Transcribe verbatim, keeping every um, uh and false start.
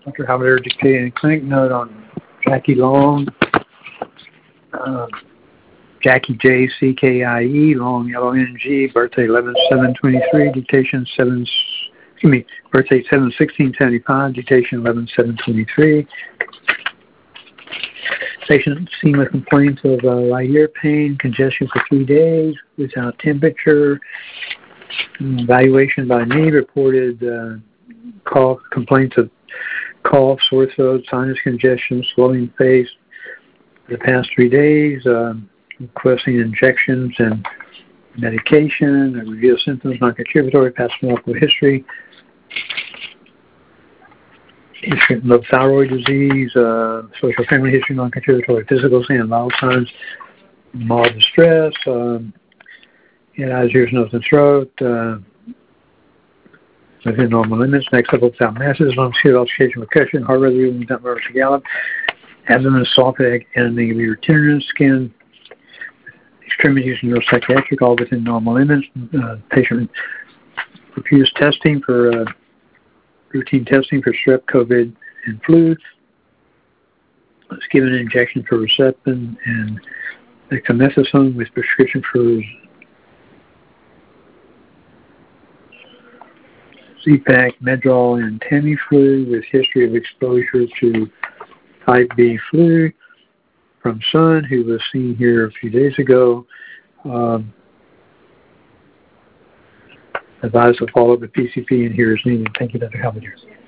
Doctor Halbert dictated a clinic note on Jackie Long, uh, Jackie J C K I E Long L O N G, birthday eleven seven twenty-three, dictation seven. Excuse me, birthday seven sixteen seventy-five, dictation eleven seven twenty-three. Patient seen with complaints of uh, right ear pain, congestion for three days without temperature. Evaluation by me reported uh, cough, complaints of cough, sore throat, sinus congestion, swelling face for the past three days, um, requesting injections and medication, review symptoms, non-contributory, past medical history, history of thyroid disease, uh, social family history, non-contributory, physical and vital signs, mild distress, um, and eyes, ears, nose, and throat, uh, within normal limits, next level without masses, longitudinal altercation with cushion, heart rate reading without murmur to gallop, abdomen, esophagus, and the uterine skin, extremities, and neuropsychiatric, all within normal limits. Uh, patient refused testing for uh, routine testing for strep, COVID, and flu. Was given an injection for Herceptin and dexamethasone with prescription for Z-Pak, Medrol, and Tamiflu with history of exposure to type B flu from son, who was seen here a few days ago. Um, advised to follow up with P C P, and here is needed. Thank you, Doctor Halbert.